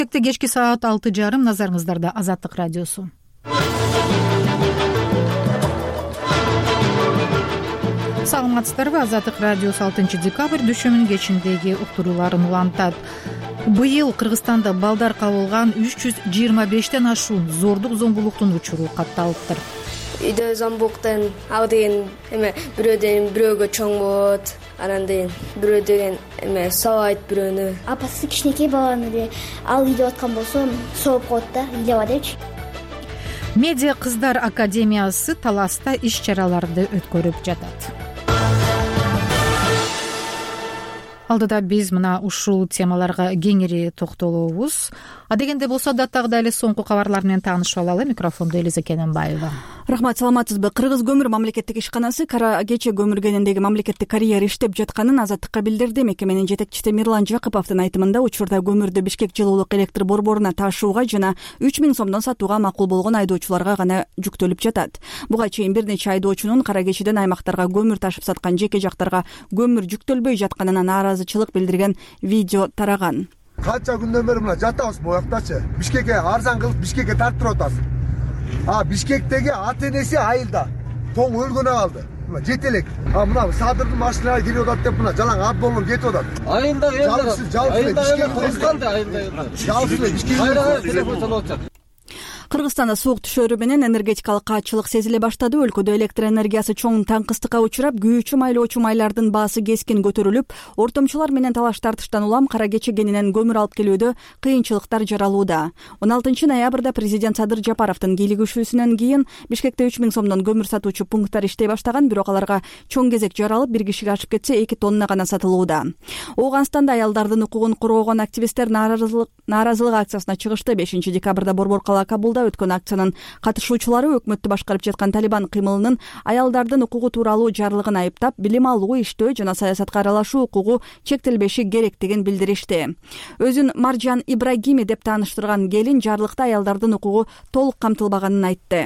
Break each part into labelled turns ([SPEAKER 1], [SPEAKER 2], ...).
[SPEAKER 1] Кечки саат 6:30 назарыңыздарда Азаттык радиосу. Саламатсыздарбы? Азаттык радиосу 6 декабрь дүйшөмүнүн кечиндеги уктурууларын улантат. Быйыл Кыргызстанда балдар кабылган 325тен ашуун зордук зомбулуктун учуру катталыптыр.
[SPEAKER 2] Үйдө зомбулуктан ал деген бирөөдөн бирөөгө чоң болот, анан деген бирөө деген сабайт бирөөнү.
[SPEAKER 3] Апасы кичинекей баланы эле ал ыйлап аткан болсо сооп коет да, ыйлаба депчи.
[SPEAKER 1] Медиа кыздар академиясы Таласта иш-чараларды өткөрүп жатат. Алдыда биз мына ушул темаларга кеңири токтолобуз. Адегенде болсо даттагы эле соңку кабарлар менен таанышып алалы. Микрофондо Элиза Кененбаева.
[SPEAKER 4] Рахмат, саламатсызбы? Кыргыз көмүр мамлекеттик ишканасы кара кече көмүр кенендеги мамлекеттик карьер иштеп жатканын Азаттыкка билдирди. Мекеменин жетекчиси Мирлан Жакыповдун айтымында учурда көмүрдү Бишкек жылуулук электр борборуна ташууга жана 3000 сомдон сатууга макул болгон айдоочуларга гана жүктөлүп жатат. Буга чейин бир нече айдоочунун кара кечеден аймактарга көмүр ташып саткан жеке жактарга көмүр жүктөлбөй жатканына нааразычылык билдирген видео тараган.
[SPEAKER 5] Канча күндөн бери мына жатабыз буяктачы. Бишкекке арзан кылып Бишкекке тартып атасыз. Бишкектеги ата энеси айылда тоң өлгөнө калды. Мына жетелек. Мына Садырдын машиналары кирип атат деп мына жалаң ат болгон кетип атат.
[SPEAKER 6] Айылда
[SPEAKER 4] Кыргызстанда суук түшөрү менен энергетикалык каатчылык сезиле баштады. Өлкөдө электр энергиясы чоң таңкыстыкка учурап, күйүүчү майлоочу майлардын баасы кескин көтөрүлүп, ортомчулар менен талаш тартыштан улам кара кече кенинен көмүр алып келүүдө кыйынчылыктар жаралууда. 16 ноябрда президент Садыр Жапаровдун кийлигишүүсүнөн кийин Бишкекте 3000 сомдон көмүр сатуучу пункттар иштей баштаган, бирок аларга чоң кезек жаралып, бир кишиге ашып кетсе 2 тонна гана сатылууда. Ооганстанда аялдардын укугун коргогон активисттер нааразылык акциясына чыгышты. 5 декабрда Борбор кала Кабулда өткөн акциянын катышуучулары өкмөттү башкарып жаткан Талибан кыймылынын аялдардын укугу тууралуу жарлыгын айыптап, билим алуу, иштөө жана саясатка аралашуу укугу чектелбеши керектигин билдиришти. Өзүн Маржан Ибрагими деп тааныштырган келин жарлыкта аялдардын укугу толук камтылбаганын айтты.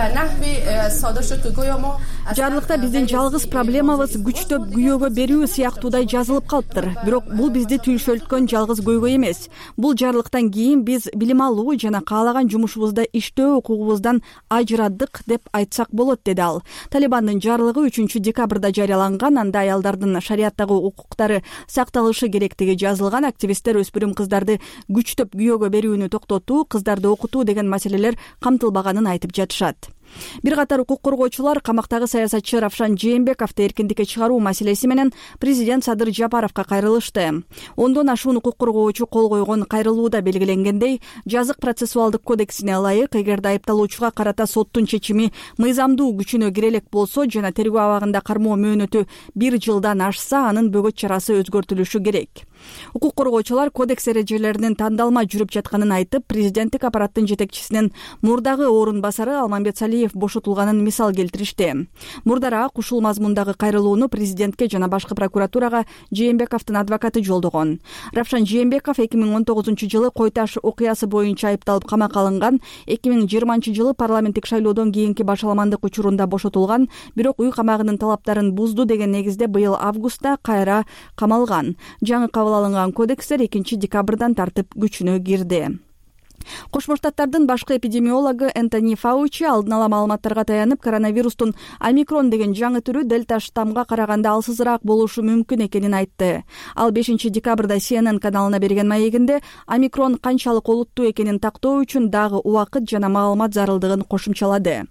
[SPEAKER 4] Жарлыкта биздин жалгыз проблемабыз күчтөп күйөөгө берүү сыяктуудай жазылып калыптыр. Бирок бул бизди түйшөлткөн жалгыз көйгөй эмес. Бул жарлыктан кийин биз билим алуу жана каалаган жумушубузда иштөө укугубуздан ажырадык деп айтсак болот, деди ал. Талибандын жарлыгы 3 декабрда жарыяланган, анда аялдардын шариаттагы укуктары сакталышы керектиги жазылган. Активисттер өспүрүм кыздарды күчтөп күйөөгө берүүнү токтотуу, кыздарды окутуу деген маселелер камтылбаганын айтып жатышат. Бир катар укук коргоочулар камактагы саясатчы Равшан Жээнбековду эркиндикке чыгаруу маселеси менен президент Садыр Жапаровго кайрылышты. Ондон ашуун укук коргоочу кол койгон кайрылууда белгиленгендей, жазык процессуалдык кодексине ылайык, эгерде айыпталуучуга карата соттун чечими мыйзамдуу күчүнө кире элек болсо жана тергөө абагында кармоо мөөнөтү 1 жылдан ашса, анын бөгөт чарасы өзгөртүлүшү керек. Укук коргоочулар кодекс эрежелеринин тандалма жүрүп жатканын айтып, президенттик аппараттын жетекчисинин мурдагы орун басары Алмамбет Салиев бошотулганын мисал келтиришти. Мурдараак ушул мазмундагы кайрылууну президентке жана башкы прокуратурага Жээнбековдун адвокаты жолдогон. Равшан Жээнбеков 2019 жылы Кой Таш окуясы боюнча айыпталып камакка алынган, 2020 жылы парламенттик шайлоодон кийинки башаламандык учурунда бошотулган, бирок үй камагынын талаптарын бузду деген негизде быйыл августта кайра камалган. Жаңы кабыл алынган кодекстер 2 декабрдан тартып күчүнө кирди. Кошмо Штаттардын башкы эпидемиологу Энтони Фаучи алдын ала маалыматтарга таянып, коронавирустун омикрон деген жаңы түрү дельта штамга караганда алсызыраак болушу мүмкүн экенин айтты. Ал 5 декабрда CNN каналына берген маегинде омикрон канчалык олуттуу экенин тактоо үчүн дагы убакыт жана маалымат зарылдыгын кошумчалады.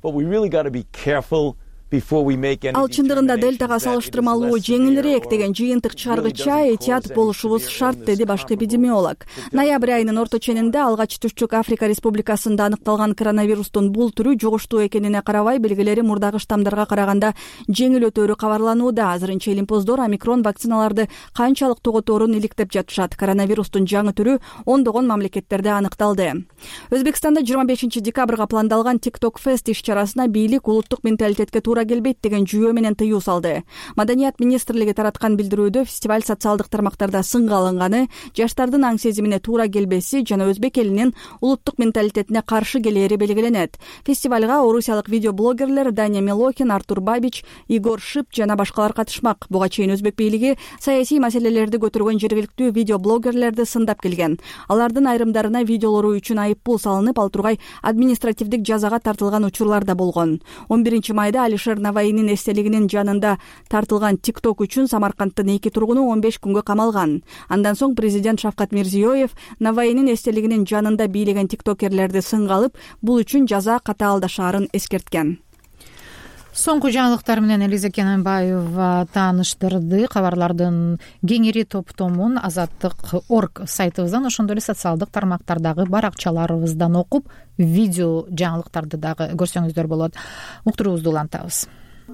[SPEAKER 4] Ал чындыгында дельтага салыштырмалуу жеңилирээк деген жыйынтык чыгаргыча этият болушубуз шарт, деди башкы эпидемиолог. Ноябрь айынын орто ченинде алгач Түштүк Африка Республикасында аныкталган коронавирустун бул түрү жугуштуу экенине карабай, белгилери мурдагы штамдарга караганда жеңил өтөөрү кабарланууда. Азырынча илимпоздор омикрон вакциналарды канчалык тоготорун иликтеп жатышат. Коронавирустун жаңы түрү ондогон мамлекеттерде аныкталды. Өзбекстанда 25 декабрга пландалган TikTok Fest иш-чарасына бийлик улуттук менталитетке туура туура келбейт деген жүйөө менен тыюу салды. Маданият министрлиги тараткан билдирүүдө фестиваль социалдык тармактарда сынга алынганы, жаштардын аң сезимине туура келбеси жана өзбек элинин улуттук менталитетине каршы келери белгиленет. Фестивалга орусиялык видеоблогерлер Дания Милохин, Артур Бабич, Игор Шип жана башкалар катышмак. Буга чейин өзбек бийлиги саясий маселелерди көтөргөн жергиликтүү видеоблогерлерди сындап келген. Алардын айрымдарына видеолору үчүн айыппул салынып, ал тургай административдик жазага тартылган учурлар да болгон. 11 майда Алишер Наваинин эстелигинин жанында тартылган TikTok үчүн Самаркандтын 2 тургуну 15 күнгө камалган. Андан соң президент Шавкат Мирзиёев Наваинин эстелигинин жанында бийлеген тиктокерлерди сынга алып, бул үчүн жаза катаалдашаарын эскерткен.
[SPEAKER 1] Соңку жаңылыктар менен Элиза Кененбаева тааныштырды. Кабарлардын кеңири топтомун Азаттык.орг сайтыбыздан, ошондой эле социалдык тармактардагы баракчаларыбыздан окуп, видео жаңылыктарды дагы көрсөңүздөр болот. Уктуруубузду улантабыз.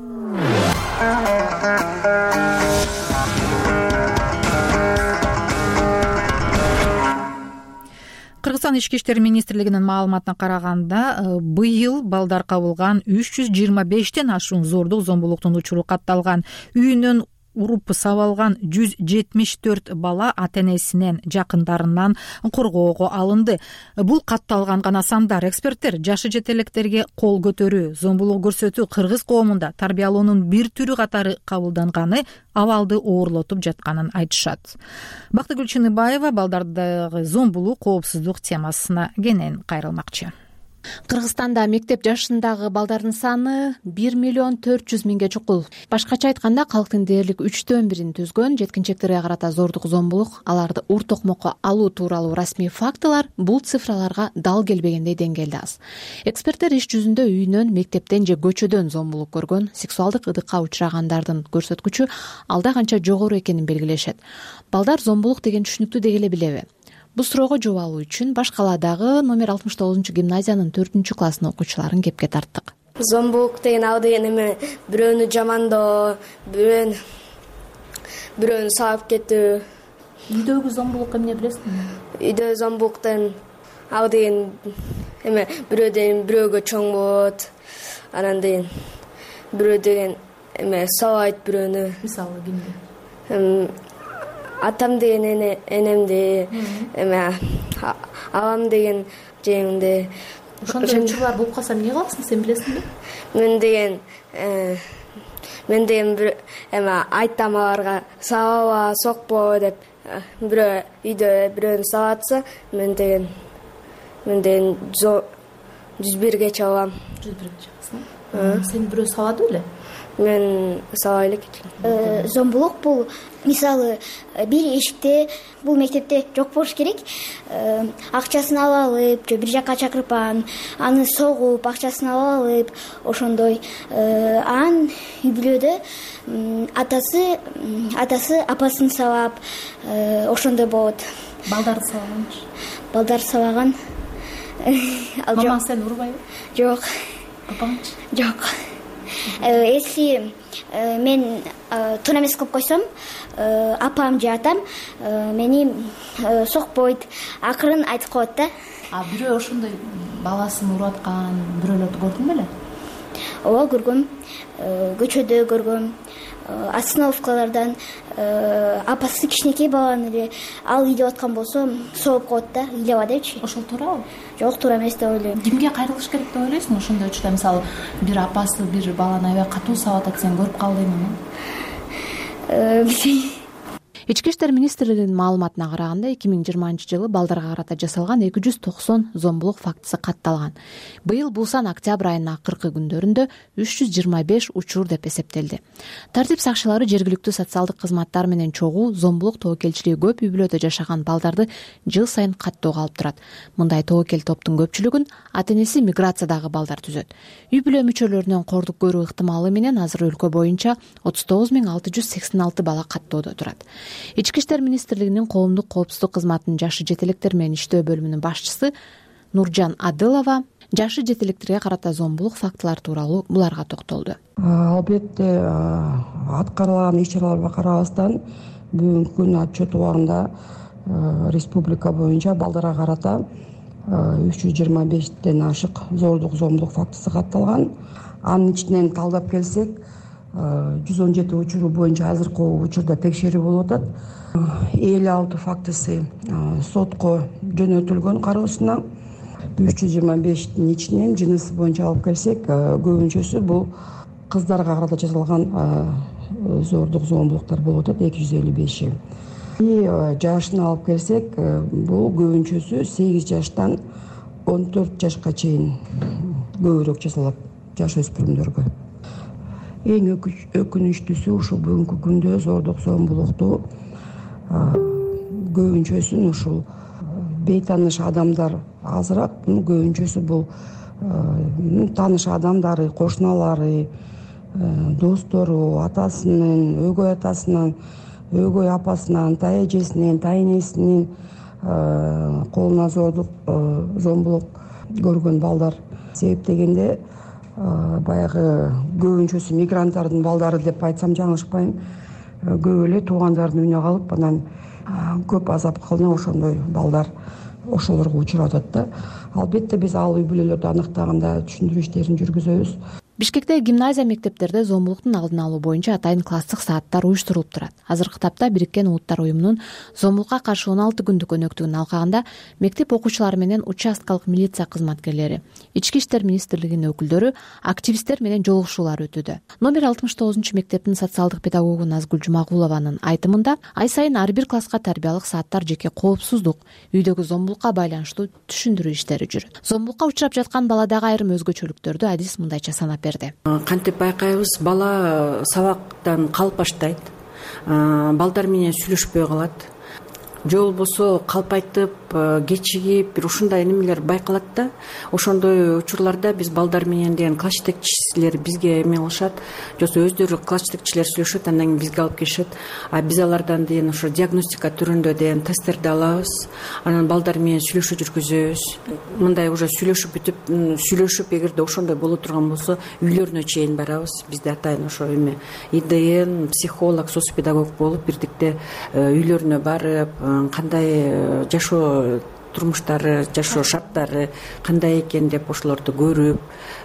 [SPEAKER 1] Кыргызстан ички иштер министрлигинин маалыматына караганда, быйыл балдар кабылган 325тен ашуун зордук зомбулуктун учуру катталган. Үйүнөн уруп сабалган 174 бала ата-энесинен, жакындарынан коргоого алынды. Бул катталган гана сандар. Эксперттер жашы жете электерге кол көтөрүү, зомбулук көрсөтүү кыргыз коомунда тарбиялоонун бир түрү катары кабылданганы абалды оорлотуп жатканын айтышат. Бактыгүл Чыныбаева балдардагы зомбулук, коопсуздук темасына кенен кайрылмакчы.
[SPEAKER 6] Кыргызстанда мектеп жашындагы балдардын саны 1,4 миллион чукул. Башкача айтканда, калктын дээрлик 1/3 түзгөн жеткинчектерге карата зордук зомбулук, аларды ур токмокко алуу тууралуу расмий фактылар бул цифраларга дал келбегендей деңгээлде аз. Эксперттер иш жүзүндө үйүнөн, мектептен же көчөдөн зомбулук көргөн, сексуалдык ыдыкка учурагандардын көрсөткүчү алда канча жогору экенин белгилешет. Балдар зомбулук деген түшүнүктүү деги эле билеби? Бул суроого жооп алуу үчүн Баш калаадагы номер 69-гимназиянын 4-класстын окуучуларын кепке тарттык.
[SPEAKER 2] Зомбулук деген ал деген эме бирөөнү жамандоо, бирөөнү сабап кетүү.
[SPEAKER 6] Үйдөгү зомбулук эмне билесиңби?
[SPEAKER 2] Үйдө зомбулуктан ал деген эме бирөөдөн бирөөгө чоң болот. Анан деген бирөө деген эме сабайт бирөөнү.
[SPEAKER 6] Мисалы кимди?
[SPEAKER 2] Атам деген энемди, эме абам деген жеңимди.
[SPEAKER 6] Ошондой учурлар болуп калса эмне кыласың, сен билесиңби?
[SPEAKER 2] Мен деген бир эме айтам аларга сабаба, сокпо деп. Бирөө үйдө бирөөнү сабатса, мен деген 101ге чабам.
[SPEAKER 6] 101ге чабасың? Сен бирөө сабады беле?
[SPEAKER 2] Мен сабай элек.
[SPEAKER 3] Зомбулук бул мисалы бир эшикте бул мектепте жок болуш керек. Акчасын алып, же бир жакка чакырып аны согуп, акчасын алып, ошондой ан үй бүлөдө атасы апасын сабап, ошондой болот.
[SPEAKER 6] Балдарды сабаганчы?
[SPEAKER 3] Балдар сабаган.
[SPEAKER 6] Мамаң сени урбайбы?
[SPEAKER 3] Жок.
[SPEAKER 6] Папаңчы?
[SPEAKER 3] Жок. Если мен туура эмес кылып койсом, апам же атам мени сокпойт, акырын айтып коет да.
[SPEAKER 6] А бирөө ошондой баласын уруп аткан бирөөлөрдү көрдүң беле?
[SPEAKER 3] Ооба, көргөм. Көчөдө көргөм. Остановкалардан апасы кичинекей баланы эле ал ыйлап аткан болсо согуп коет да, ыйлаба депчи.
[SPEAKER 6] Ошол туурабы?
[SPEAKER 3] Жок, туура эмес деп ойлойм.
[SPEAKER 6] Кимге кайрылыш керек деп ойлойсуң ошондой учурда? Мисалы, бир апасы бир баланы аябай катуу сабап атат, сен көрүп калдыңбы? Ички иштер министрлигинин маалыматына караганда, 2020-жылы балдарга карата жасалган 290 зомбулук фактысы катталган. Быйыл бул сан октябрь айынын акыркы күндөрүндө 325 учур деп эсептелди. Тартип сакчылары жергиликтүү социалдык кызматтар менен чогуу зомбулук тобокелчилиги көп үй бүлөдө жашаган балдарды жыл сайын каттоого алып турат. Мындай тобокел топтун көпчүлүгүн ата-энеси миграциядагы балдар түзөт. Үй бүлө мүчөлөрүнөн кордук көрүү ыктымалы менен азыр өлкө боюнча 39686 бала каттоодо турат. Ички иштер министрлигинин коомдук коопсуздук кызматынын жашы жетелектер менен иштөө бөлүмүнүн башчысы Нуржан Адылова жашы жетелектерге карата зомбулук фактылары тууралуу буларга токтолду.
[SPEAKER 7] Албетте аткарылган иш-чараларга карабастан бүгүнкү күн отчет убагында республика боюнча балдарга карата 325ден ашык зордук зомбулук фактысы катталган. Анын ичинен талдап келсек 117 учуру боюнча азыркы учурда текшерүү болуп атат. 56 фактысы сотко жөнөтүлгөн кароосуна. 325-тин ичинен жынысы боюнча алып келсек, көбүнчөсү бул кыздарга карата жасалган зордук зомбулуктар болуп атат, 255. Жашын алып келсек, бул көбүнчөсү 8 жаштан 14 жашка чейин көбүрөөк жасалат жаш өспүрүмдөргө. Эң өкүнүчтүүсү ушул бүгүнкү күндө зордук зомбулукту көбүнчөсүн ушул бейтааныш адамдар азыраак, көбүнчөсү бул тааныш адамдары, кошуналары, достору, атасынын, өгөй атасынан, өгөй апасынан, тай эжесинен, тай энесинин колуна зомбулук көргөн балдар себептегенде баягы көбүнчөсү мигранттардын балдары деп айтсам жаңылышпайм. Көп эле туугандардын үйүнө калып, анан көп азап кылына ошондой балдар ошолорго учурап атат да. Албетте биз ал үй бүлөлөрдү аныктаганда түшүндүрүү иштерин жүргүзөбүз.
[SPEAKER 6] Бишкекте гимназия мектептерде зомбулуктун алдын алуу боюнча атайын класстык сааттар уюштурулуп турат. Азыркы тапта Бириккен Улуттар уюмунун зомбулукка каршы 16 күндүк өнөктүгүн алкагында мектеп окуучулары менен участкалык милиция кызматкерлери, Ички иштер министрлигинин өкүлдөрү, активисттер менен жолугушуулар өтүүдө. Номер 69 мектептин социалдык педагогу Назгүл Жумагулованын айтымында ай сайын ар бир класска тарбиялык сааттар жеке коопсуздук, үйдөгү зомбулукка байланыштуу түшүндүрүү иштери жүрөт. Зомбулукка учурап жаткан баладагы айрым өзгөчөлүктөрдү адис мындайча санап берди.
[SPEAKER 8] Кантип байкайбыз, бала сабактан калып баштайт, балдар менен сүйлөшпөй калат, же болбосо калп айтып, кечигип, бир ушундай немелер байкалат да. Ошондой учурларда биз балдар менен деген класс жетекчилер бизге эме кылышат, же өздөрү класс жетекчилер сүйлөшөт, андан кийин бизге алып келишет. Биз алардан деген ошо диагностика түрүндө деген тесттерди алабыз, анан балдар менен сүйлөшүү жүргүзөбүз. Мындай уже сүйлөшүп, эгерде ошондой боло турган болсо, үйлөрүнө чейин барабыз. Бизде атайын ошо эме ИДН, психолог, соцпедагог болуп, бирдикте үйлөрүнө барып, кандай жашоо турмуштары, жашоо шарттары кандай экен деп ошолорду көрүп,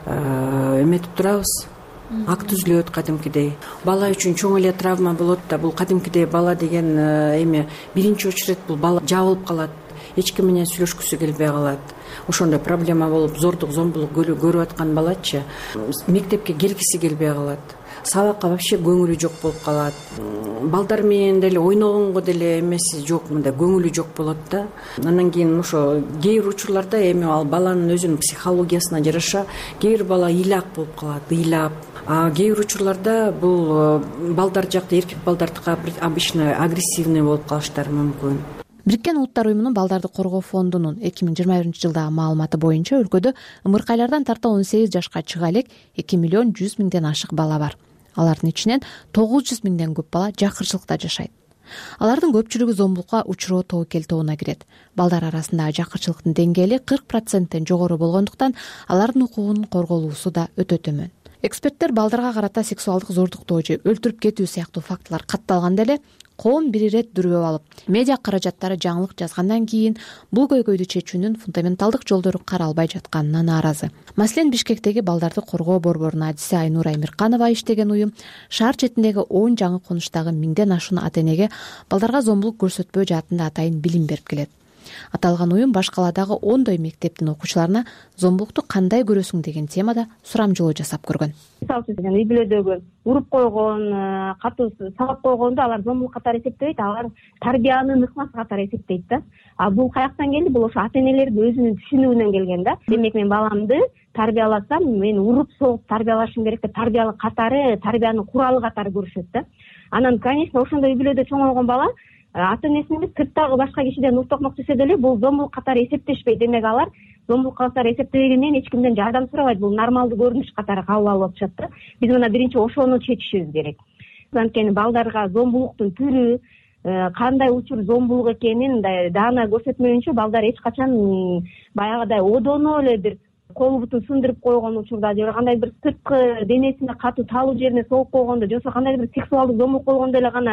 [SPEAKER 8] эметип турабыз. Акт түзүлөт кадимкидей. Бала үчүн чоң эле травма болот да, бул кадимкидей бала деген эме биринчи очередь бул бала жабылып калат, эч ким менен сүйлөшкүсү келбей калат. Ошондой проблема болуп, зордук зомбулук көрүп аткан балачы мектепке келгиси келбей калат. Сабакка вообще көңүлү жок болуп калат. Балдар менен деле ойногонго деле эмеси жок, мындай көңүлү жок болот да. Андан кийин ошо кээ бир учурларда эми ал баланын өзүнүн психологиясына жараша кээ бир бала ыйлак болуп калат, ыйлап. Кээ бир учурларда бул балдар жакта эркек балдардыкы обычно агрессивный болуп калыштары мүмкүн.
[SPEAKER 6] Бириккен Улуттар уюмунун балдарды коргоо фондунун 2021-жылдагы маалыматы боюнча өлкөдө ымыркайлардан тарта 18 жашка чыга элек 2 миллион 100 миңден ашык бала бар. Алардын ичинен 900 миңден көп бала жакырчылыкта жашайт. Алардын көпчүлүгү зомбулукка учуроо тобокел тобуна кирет. Балдар арасындагы жакырчылыктын деңгээли 40%тен жогору болгондуктан алардын укугунун корголуусу да өтө төмөн. Эксперттер балдарга карата сексуалдык зордуктоо же өлтүрүп кетүү сыяктуу фактылар катталганда эле коом бир ирет дүрбөп алып, медиа каражаттары жаңылык жазгандан кийин бул көйгөйдү чечүүнүн фундаменталдык жолдору каралбай жатканына нааразы. Маселен, Бишкектеги балдарды коргоо борборунун адиси Айнура Эмирканова иштеген уюм шаар четиндеги 10 жаңы конуштагы 1000ден ашуун ата-энеге балдарга зомбулук көрсөтпөө жаатында атайын билим берип келет. Аталган уюм баш калаадагы 10 мектептин окуучуларына зомбулукту кандай көрөсүң деген темада сурамжылоо жасап көргөн.
[SPEAKER 9] Мисалы үчүн үй бүлөдөгү уруп койгон, катуу сабап койгондо алар зомбулук катары эсептебейт, алар тарбиянын ыкмасы катары эсептейт да. Бул каяктан келди? Бул ошо ата-энелердин өзүнүн түшүнүгүнөн келген да. Демек мен баламды тарбияласам, мен уруп согуп тарбиялашым керек деп тарбиялык катары, тарбиянын куралы катары көрүшөт да. Анан, конечно, ошондой үй бүлөдө чоңойгон бала ата-энесин эмес, сырттагы башка кишиден уктокмок түшсө деле бул зомбулук катары эсептешпейт. Демек алар зомбулук катары эсептебегенден эч кимден жардам сурабайт. Бул нормалдуу көрүнүш катары кабыл алып атышат да. Биз мына биринчи ошону чечишибиз керек. Анткени балдарга зомбулуктун түрү, кандай учур зомбулук экенин даана көрсөтмөйүнчө балдар эч качан баягыдай одоно эле бир кол бутун сындырып койгон учурда же кандай бир сырткы денесине катуу талуу жерине согуп койгондо, же болбосо кандай бир сексуалдык зомбулук болгондо эле гана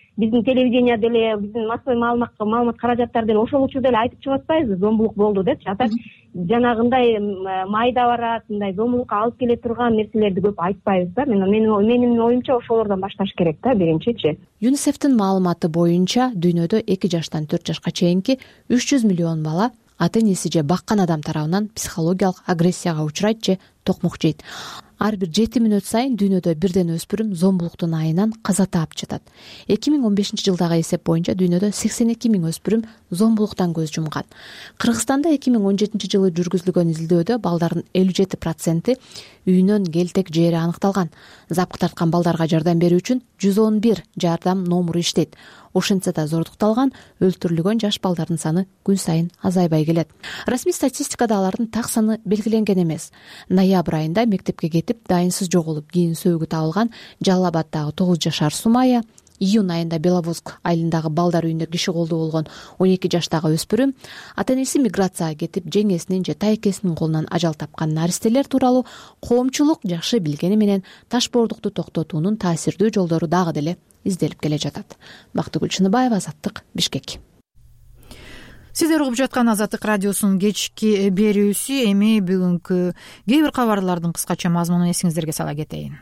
[SPEAKER 9] биздин телевидение деле, биздин массовый маалымат каражаттары деле ошол учурда эле айтып чыгып атпайбызбы, зомбулук болду депчи. Атак жанагындай майда барат, мындай зомбулукка алып келе турган нерселерди көп айтпайбыз да. Менин оюмча ошолордон башташ керек да биринчичи.
[SPEAKER 6] ЮНИСЕФтин маалыматы боюнча дүйнөдө 2 жаштан 4 жашка чейинки 300 миллион бала ата-энеси же баккан адам тарабынан психологиялык агрессияга учурайт же токмок жейт. Ар бир 7 мүнөт сайын дүйнөдө бирден өспүрүм зомбулуктун айынан каза таап жатат. 2015-жылдагы эсеп боюнча дүйнөдө 82 000 өспүрүм зомбулуктан көз жумган. Кыргызстанда 2017-жылы жүргүзүлгөн изилдөөдө балдардын 57% үйүнөн келтек жери аныкталган. Запкы тарткан балдарга жардам берүү үчүн 111 жардам номуру иштейт. Ошентсе да зордукталган, өлтүрүлгөн жаш балдардын саны күн сайын азайбай келет. Расмий статистикада алардын так саны белгиленген эмес. Ноябрь айында мектепке кетип, дайынсыз жоголуп, кийин сөөгү табылган Жалал Абаддагы 9 жашар Сумая, июнь айында Беловодск айылындагы балдар үйүндө киши колдуу болгон 12 жаштагы өспүрүм, ата-энеси миграцияга кетип, жеңесинин же тайкесинин колунан ажал тапкан наристелер тууралуу коомчулук жакшы билгени менен ташбоордукту токтотуунун таасирдүү жолдору дагы деле изделип келе жатат. Бактыгүл Чыныбаева, Азаттык, Бишкек.
[SPEAKER 1] Сиздер угуп жаткан Азаттык радиосунун кечки берүүсү. Эми бүгүнкү кээ бир кабарлардын кыскача мазмунун эсиңиздерге сала кетейин.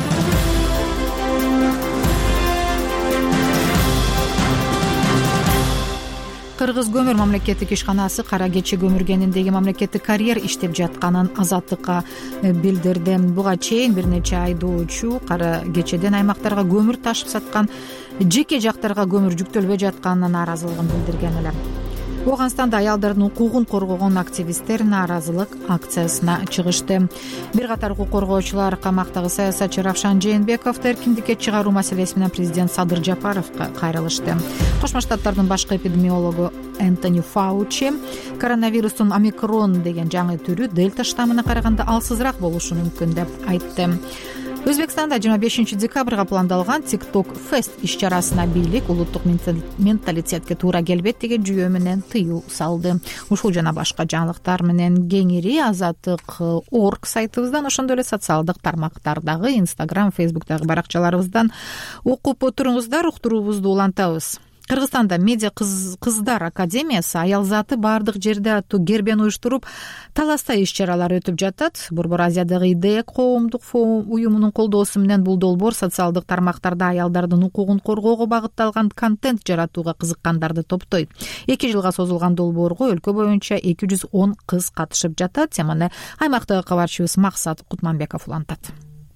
[SPEAKER 1] Кыргыз көмүр мамлекеттик ишканасы Кара Кече көмүр кениндеги мамлекеттик карьер иштеп жатканын Азаттыкка билдирди. Буга чейин бир нече айдоочу Кара Кечеден аймактарга көмүр ташып саткан, жеке жактарга көмүр жүктөлбөй жатканына нааразылыгын билдирген эле. Оганстанда аялдардын укугун коргогон активисттер нааразылык акциясына чыгышты. Бир катар укук коргоочулар камактагы саясатчы Равшан Жээнбековду эркиндикке чыгаруу маселеси менен президент Садыр Жапаровго кайрылышты. Кошмо Штаттардын башкы эпидемиологу Энтони Фаучи коронавирустун омикрон деген жаңы түрү дельта штаммына караганда алсызыраак болушу мүмкүн деп айтты. Өзбекстанда 25 декабрга пландалган TikTok Fest иш-чарасына бийлик улуттук менталитетке туура келбейт деген жүйө менен тыюу салды. Ушул жана башка жаңылыктар менен кеңири Азаттык.org сайтыбыздан, ошондой эле социалдык тармактардагы Instagram, Facebook'тагы баракчаларыбыздан окуп отуруңуздар. Уктуруубузду улантабыз. Кыргызстанда медиа кыздар академиясы аял заты бардык жерде аттуу кербен уюштуруп, таласта иш-чаралар өтүп жатат. Борбор Азиядагы идея коомдук уюмунун колдоосу менен бул долбоор социалдык тармактарда аялдардын укугун коргоого багытталган контент жаратууга кызыккандарды топтойт. 2 жылга созулган долбоорго өлкө боюнча 210 кыз катышып жатат. Теманы аймактагы кабарчыбыз Максат Кутманбеков улантат.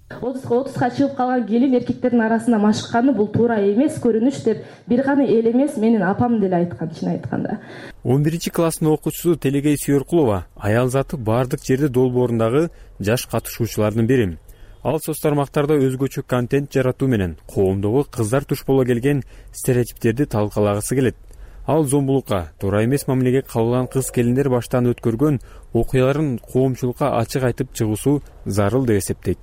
[SPEAKER 10] 30-га чыгып калган келин эркектердин арасында машыкканы бул туура эмес көрүнүш деп бир гана эл эмес, менин апам деле айткан, чын айтканда.
[SPEAKER 11] 11-класстын окуучусу Телегей Сүйөркулова аял заты бардык жерде долбоорундагы жаш катышуучулардын бири. Ал соц тармактарда өзгөчө контент жаратуу менен коомдогу кыздар туш боло келген стереотиптерди талкалагысы келет. Ал зомбулукка, туура эмес мамилеге кабылган кыз келиндер баштан өткөргөн окуяларын коомчулукка ачык айтып чыгуусу зарыл деп эсептейт.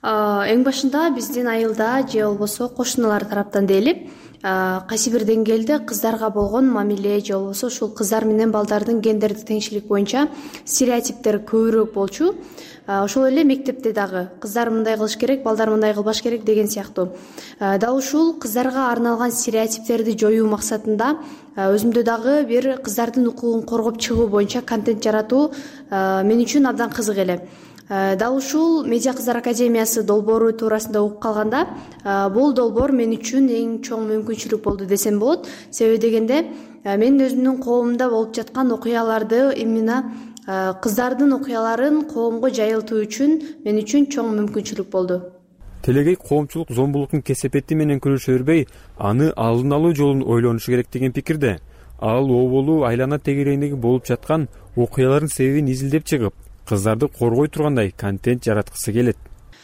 [SPEAKER 12] Эң башында биздин айылда же болбосо кошуналар тараптан дейли кайсы бир деңгээлде кыздарга болгон мамиле же болбосо ушул кыздар менен балдардын гендердик теңчилик боюнча стереотиптер көбүрөөк болчу. Ошол эле мектепте дагы кыздар мындай кылыш керек, балдар мындай кылбаш керек деген сыяктуу. Дал ушул кыздарга арналган стереотиптерди жоюу максатында өзүмдө дагы бир кыздардын укугун коргоп чыгуу боюнча контент жаратуу мен үчүн абдан кызык эле. Дал ушул Медиа кыздар академиясы долбоору туурасында угуп калганда, бул долбоор мен үчүн эң чоң мүмкүнчүлүк болду десем болот. Себеби дегенде, мен өзүмдүн коомумда болуп жаткан окуяларды, именно кыздардын окуяларын коомго жайылтуу үчүн мен үчүн чоң мүмкүнчүлүк болду.
[SPEAKER 11] Телегей коомчулук зомбулуктун кесепети менен күрөшө бербей, аны алдын алуу жолун ойлонушу керек деген пикирде. Ал оболу айлана тегерегиндеги болуп жаткан окуялардын себебин изилдеп чыгып, кыздарды коргой тургандай контент жараткысы келет.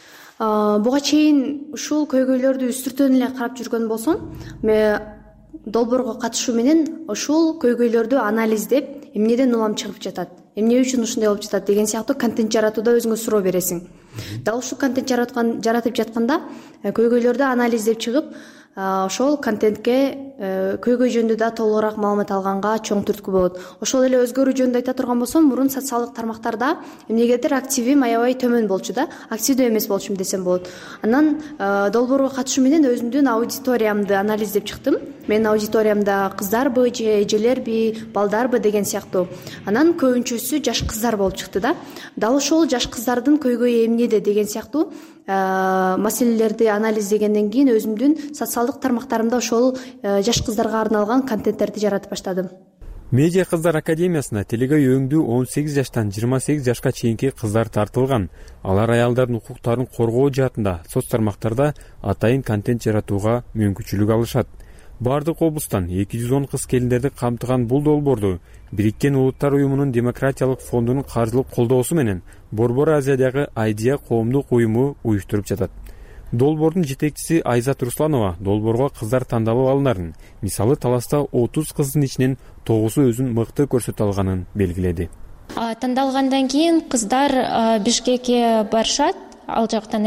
[SPEAKER 12] Буга чейин ушул көйгөйлөрдү үстүртөн эле карап жүргөн болсом, долбоорго катышуу менен ушул көйгөйлөрдү анализдеп, эмнеден улам чыгып жатат, эмне үчүн ушундай болуп жатат деген сыяктуу контент жаратууда өзүңө суроо бересиң. Дал ушул контент жаратып жатканда көйгөйлөрдү анализдеп чыгып, ошол контентке көйгөй жөнүндө да толугураак маалымат алганга чоң түрткү болот. Ошол эле өзгөрүү жөнүндө айта турган болсом, мурун социалдык тармактарда эмнегедир активим аябай төмөн болчу да, активдүү эмес болчумун десем болот. Анан долбоорго катышуу менен өзүмдүн аудиториямды анализдеп чыктым. Менин аудиториямда кыздарбы же эжелерби, балдарбы деген сыяктуу. Анан көбүнчөсү жаш кыздар болуп чыкты да. Дал ошол жаш кыздардын көйгөйү эмнеде деген сыяктуу маселелерди анализдегенден кийин өзүмдүн социалдык тармактарымда ошол жаш кыздарга арналган контенттерди жаратып баштадым.
[SPEAKER 11] Медиа кыздар академиясына телегей өңдүү 18 жаштан 28 жашка чейинки кыздар тартылган. Алар аялдардын укуктарын коргоо жаатында соц тармактарда атайын контент жаратууга мүмкүнчүлүк алышат. Бардык облустан 210 кыз келиндерди камтыган бул долбоорду Бириккен Улуттар уюмунун демократиялык фондунун каржылык колдоосу менен Борбор Азиядагы Айдия коомдук уюму уюштуруп жатат. Долбоордун жетекчиси Айзат Русланова долбоорго кыздар тандалып алынарын, мисалы Таласта 30 кыздын ичинен 9-у өзүн мыкты көрсөтө алганын белгиледи.
[SPEAKER 13] Тандалгандан кийин кыздар Бишкекке барышат. Ал жактан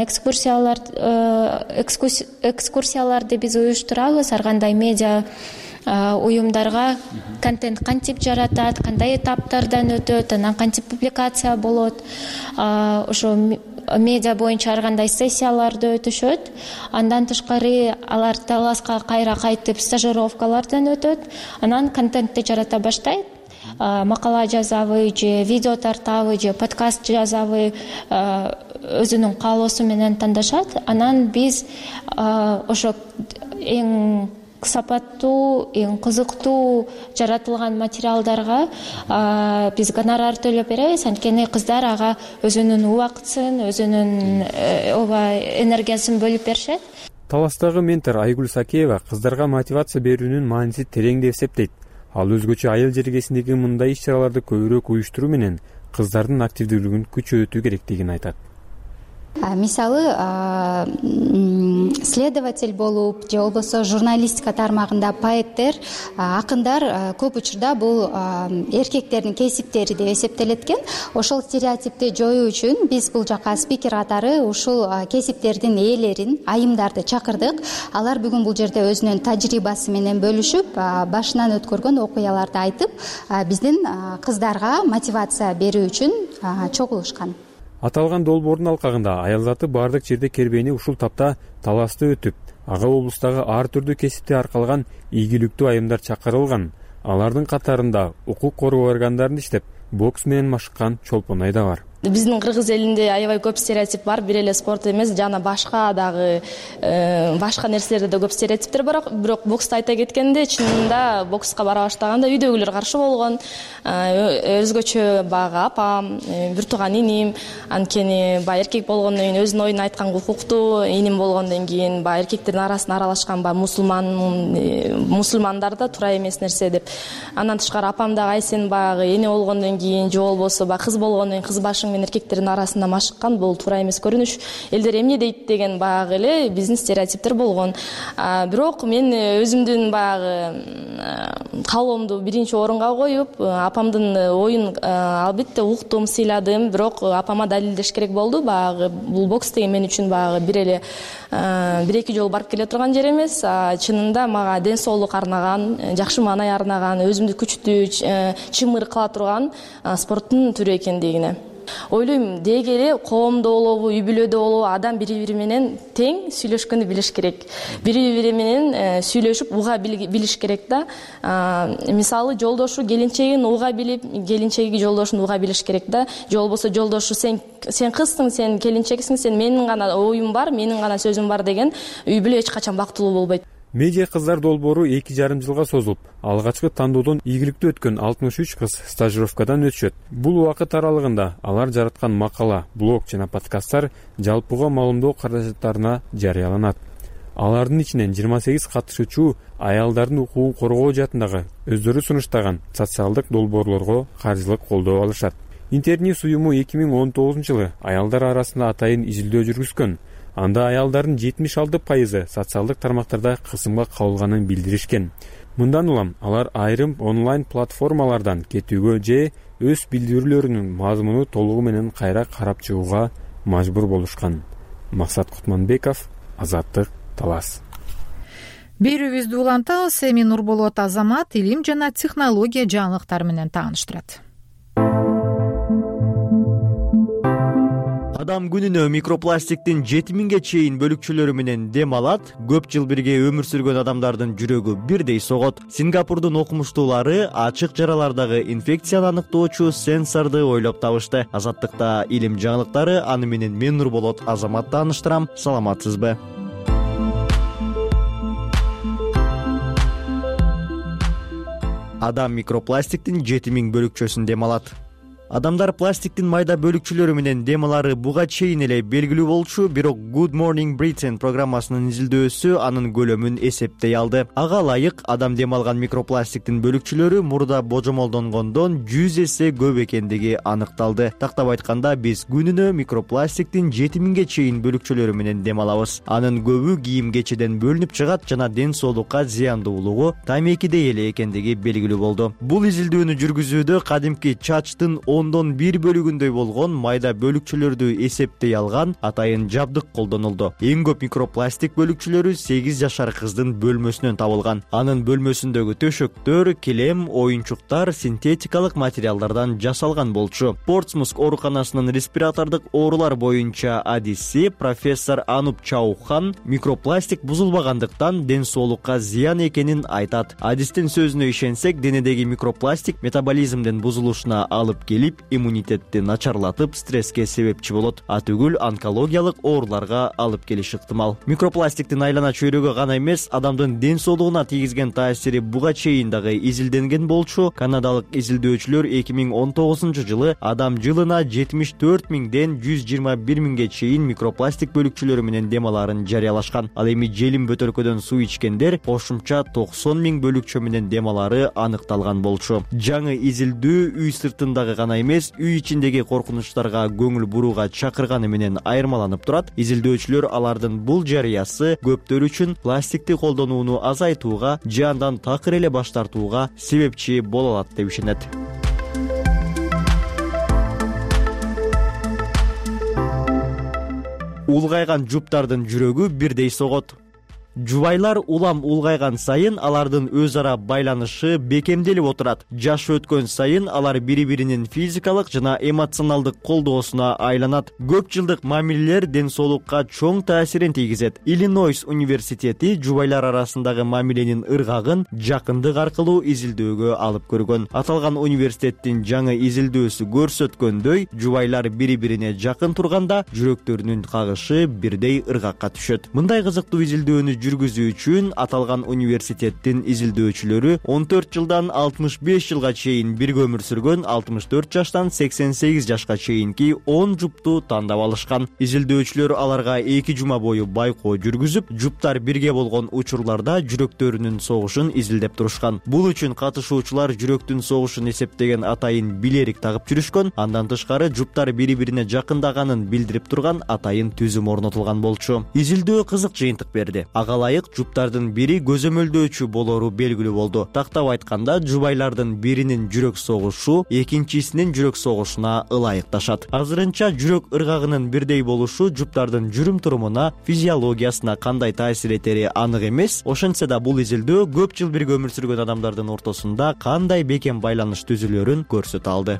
[SPEAKER 13] экскурсияларды биз уюштурабыз. Ар кандай медиа уюмдарга контент кантип жаратат, кандай этаптардан өтөт, анан кантип публикация болот. Ошо медиа боюнча ар кандай сессияларды өтүшөт. Андан тышкары алар Таласка кайра кайтып стажировкалардан өтөт. Анан контентти жарата баштайт. Макала жазабы же видео тартабы же подкаст жазабы өзүнүн каалоосу менен тандашат. Анан биз ошо эң сапаттуу, эң кызыктуу жаратылган материалдарга биз гонорар төлөп беребиз. Анткени кыздар ага өзүнүн убактысын, өзүнүн энергиясын бөлүп беришет.
[SPEAKER 11] Таластагы ментор Айгүл Сакеева кыздарга мотивация берүүнүн мааниси терең деп эсептейт. Ал өзгөчө айыл жергесиндеги мындай иш-чараларды көбүрөөк уюштуруу менен кыздардын активдүүлүгүн күчөтүү керектигин айтат.
[SPEAKER 14] Мисалы следователь болуп же болбосо журналистика тармагында поэттер, акындар көп учурда бул эркектердин кесиптери деп эсептелет экен. Ошол стереотипти жоюу үчүн биз бул жака спикер катары ушул кесиптердин ээлерин, айымдарды чакырдык. Алар бүгүн бул жерде өзүнүн тажрыйбасы менен бөлүшүп, башынан өткөргөн окуяларды айтып, биздин кыздарга мотивация берүү үчүн чогулушкан.
[SPEAKER 11] Аталган долбоордун алкагында аялзаты бардык жерде кербейни ушул тапта таласты өтүп, ага облустагы ар түрдүү кесипте аркалган ийгиликтүү айымдар чакырылган. Алардын катарында укук коргоо органдарында иштеп, бокс менен машыккан Чолпон Айда бар.
[SPEAKER 10] Биздин кыргыз элинде аябай көп стереотип бар. Бир эле спорт эмес, жана башка дагы башка нерселерде да көп стереотиптер бар. Бирок боксту айта кеткенде, чынында бокска бара баштаганда үйдөгүлөр каршы болгон. Өзгөчө баягы апам, бир тууган иним, анткени баягы эркек болгондон кийин өзүнүн оюн айтканга укуктуу, иним болгондон кийин баягы эркектердин арасына аралашкан мусулмандар да туура эмес нерсе деп. Андан тышкары апам дагы ай сен баягы эне болгондон кийин же болбосо баягы кыз болгондон кийин кыз башың менен эркектердин арасында машыккан, бул туура эмес көрүнүш. Элдер эмне дейт деген баягы эле биздин стереотиптер болгон. Бирок мен өзүмдүн баягы каалоомду биринчи орунга коюп, апамдын оюн албетте уктум, сыйладым, бирок апама далилдеш керек болду. Баягы бул бокс деген мен үчүн баягы бир эки жолу барып келе турган жер эмес. Чынында мага ден соолук арнаган, жакшы маанай арнаган, өзүмдү күчтүү, чымыр кыла турган спорттун түрү экендигине ойлойм. Деги эле коомдо болобу, үй бүлөдө болобу, адам бири-бири менен тең сүйлөшкөндү билиш керек. Бири-бири менен сүйлөшүп уга билиш керек да. Мисалы жолдошу келинчегин уга билип, келинчеги жолдошун уга билиш керек да. Же болбосо жолдошу сен кызсың, сен келинчексиң, сен менин гана оюм бар, менин гана сөзүм бар деген үй бүлө эч качан бактылуу болбойт.
[SPEAKER 11] Медиа кыздар долбоору 2,5 жылга созулуп, алгачкы тандоодон ийгиликтүү өткөн 63 кыз стажировкадан өтүшөт. Бул убакыт аралыгында алар жараткан макала, блог жана подкасттар жалпыга маалымдоо каражаттарына жарыяланат. Алардын ичинен 28 катышуучу аялдардын укугун коргоо жаатындагы өздөрү сунуштаган социалдык долбоорлорго каржылык колдоо алышат. Интерньюс уюму 2019 жылы аялдар арасында атайын изилдөө жүргүзгөн. Анда аялдардын 76% социалдык тармактарда кысымга кабылганын билдиришкен. Мындан улам алар айрым онлайн платформалардан кетүүгө же өз билдирүүлөрүнүн мазмуну толугу менен кайра карап чыгууга мажбур болушкан. Максат Кутманбеков, Азаттык, Талас.
[SPEAKER 1] берүүбүздү улантабыз. Эми Нурболот Азамат илим жана технология жаңылыктары менен тааныштырат.
[SPEAKER 15] Адам күнүнө микропластиктин 7000ге чейин бөлүкчөлөрү менен дем алат. Көп жыл бирге өмүр сүргөн адамдардын жүрөгү бирдей согот. Сингапурдун окумуштуулары ачык жаралардагы инфекцияны аныктоочу сенсорду ойлоп табышты. Азаттыкта илим жаңылыктары, аны менен мен Нурболот Азамат тааныштырам. Саламатсызбы? Адам микропластиктин 7000 бөлүкчөсүн дем алат. Адамдар пластиктин майда бөлүкчөлөрү менен дем алары буга чейин эле белгилүү болчу, бирок Good Morning Britain программасынын изилдөөсү анын көлөмүн эсептей алды. Ага ылайык адам дем алган микропластиктин бөлүкчөлөрү мурда божомолдонгондон 100 эсе көп экендиги аныкталды. Тактап айтканда, биз күнүнө микропластиктин 7000ге чейин бөлүкчөлөрү менен дем алабыз. Анын көбү кийим-кечеден бөлүнүп чыгат жана ден соолукка зыяндуулугу тамекидей эле экендиги белгилүү болду. Бул изилдөөнү жүргүзүүдө кадимки чачтын 1/10 бөлүгүндөй болгон майда бөлүкчөлөрдү эсептей алган атайын жабдык колдонулду. Эң көп микропластик бөлүкчөлөрү 8 жашар кыздын бөлмөсүнөн табылган. Анын бөлмөсүндөгү төшөктөр, килем, оюнчуктар синтетикалык материалдардан жасалган болчу. Портсмут ооруканасынын респиратордук оорулар боюнча адиси профессор Ануп Чаухан микропластик бузулбагандыктан ден соолукка зыян экенин айтат. Адистин сөзүнө ишенсек, денедеги микропластик метаболизмдин бузулушуна алып келип, иммунитетти начарлатып, стресске себепчи болот. Атүгүл онкологиялык ооруларга алып келиши ыктымал. Микропластиктин айлана чөйрөгө гана эмес, адамдын ден соолугуна тийгизген таасири буга чейин дагы изилденген болчу. Канадалык изилдөөчүлөр 2019-жылы адам жылына 74.000ден 121.000ге чейин микропластик бөлүкчөлөрү менен дем аларын жарыялашкан. Ал эми желим бөтөлкөдөн суу ичкендер кошумча 90.000 бөлүкчө менен дем алары аныкталган болчу. Жаңы изилдөө үй сыртындагы гана эмес, үй ичиндеги коркунучтарга көңүл бурууга чакырганы менен айырмаланып турат. Изилдөөчүлөр алардын бул жарыясы көптөр үчүн пластикти колдонууну азайтууга же андан такыр эле баш тартууга себепчи боло алат деп ишенет. Улгайган жуптардын жүрөгү бирдей согот. Жубайлар улам улгайган сайын алардын өз ара байланышы бекемделип отурат. Жаш өткөн сайын алар бири-биринин физикалык жана эмоционалдык колдоосуна айланат. Көп жылдык мамилелер ден соолукка чоң таасирин тийгизет. Иллинойс университети жубайлар арасындагы мамиленин ыргагын жакындык аркылуу изилдөөгө алып көргөн. Аталган университеттин жаңы изилдөөсү көрсөткөндөй, жубайлар бири-бирине жакын турганда жүрөктөрүнүн кагышы бирдей ыргакка түшөт. Мындай кызыктуу изилдөөнү жүргүзүү үчүн аталган университеттин изилдөөчүлөрү 14 жылдан 65 жылга чейин бирге өмүр сүргөн 64 жаштан 88 жашка чейинки 10 жупту тандап алышкан. Изилдөөчүлөр аларга 2 жума бою байкоо жүргүзүп, жуптар бирге болгон учурларда жүрөктөрүнүн согушун изилдеп турушкан. Бул үчүн катышуучулар жүрөктүн согушун эсептеген атайын билерик тагып жүрүшкөн. Андан тышкары жуптар бири-бирине жакындаганын билдирип турган атайын түзүм орнотулган болчу. Изилдөө кызык жыйынтык берди. Ылайык жуптардын бири көзөмөлдөөчү болору белгилүү болду. Тактап айтканда, жубайлардын биринин жүрөк согушу экинчисинин жүрөк согушуна ылайыкташат. Азырынча жүрөк ыргагынын бирдей болушу жуптардын жүрүм турумуна, физиологиясына кандай таасир этери анык эмес. Ошентсе да бул изилдөө көп жыл бирге өмүр сүргөн адамдардын ортосунда кандай бекем байланыш түзүлөрүн көрсөтө алды.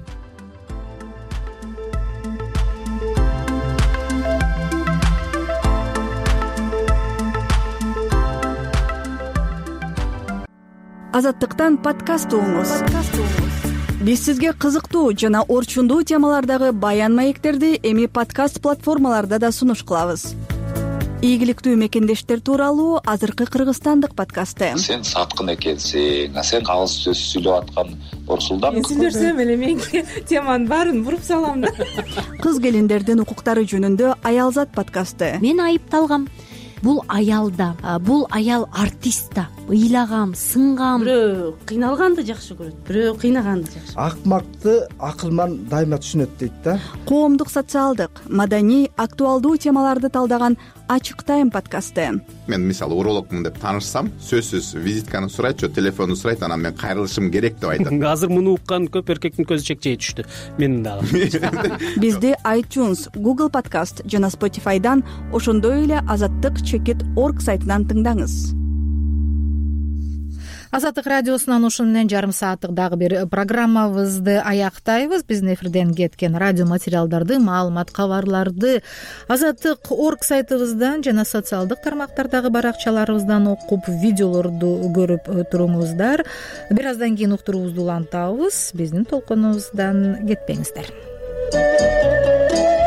[SPEAKER 4] Азаттыктан подкаст угуңуз. Биз сизге кызыктуу жана орчундуу темалардагы баян маектерди эми подкаст платформаларда да сунуш кылабыз. Ийгиликтүү мекендештер тууралуу азыркы кыргызстандык подкасты.
[SPEAKER 16] Сен саткын экенсиң, сен кагыс сөз сүйлөп аткан Орсулдан.
[SPEAKER 17] Сүйлөрсөм эле мен теманын баарын буруп салам да.
[SPEAKER 4] Кыз келиндердин укуктары жөнүндө Аялзат подкасты.
[SPEAKER 18] Мен айыпталгам. Бул аял да, бул аял артист да. Ыйлагам, сынгам.
[SPEAKER 17] Бирөө кыйналганды жакшы көрөт, бирөө кыйнаганды жакшы.
[SPEAKER 19] Акмакты акылман дайыма түшүнөт дейт да.
[SPEAKER 4] Коомдук, социалдык, маданий, актуалдуу темаларды талдаган Ачык тайм подкасты.
[SPEAKER 20] Мен мисалы урологмун деп таанышсам, сөзсүз визитканы сурайт, же телефонду сурайт, анан мен кайрылышым керек деп айтат.
[SPEAKER 21] Азыр муну уккан көп эркектин көзү чекчей түштү. Менин дагы.
[SPEAKER 4] Бизди iTunes, Google Podcast жана Spotify'дан, ошондой эле Азаттык Чекит.org сайтынан тыңдаңыз.
[SPEAKER 1] Азаттык радиосунан ушуну менен жарым сааттык дагы бир программабызды аяктайбыз. Биздин эфирден кеткен радио материалдарды, маалымат, кабарларды azattik.org сайтыбыздан жана социалдык тармактардагы баракчаларыбыздан окуп, видеолорду көрүп туруңуздар. Бир аздан кийин уктуруубузду улантабыз. Биздин толкунубуздан кетпеңиздер.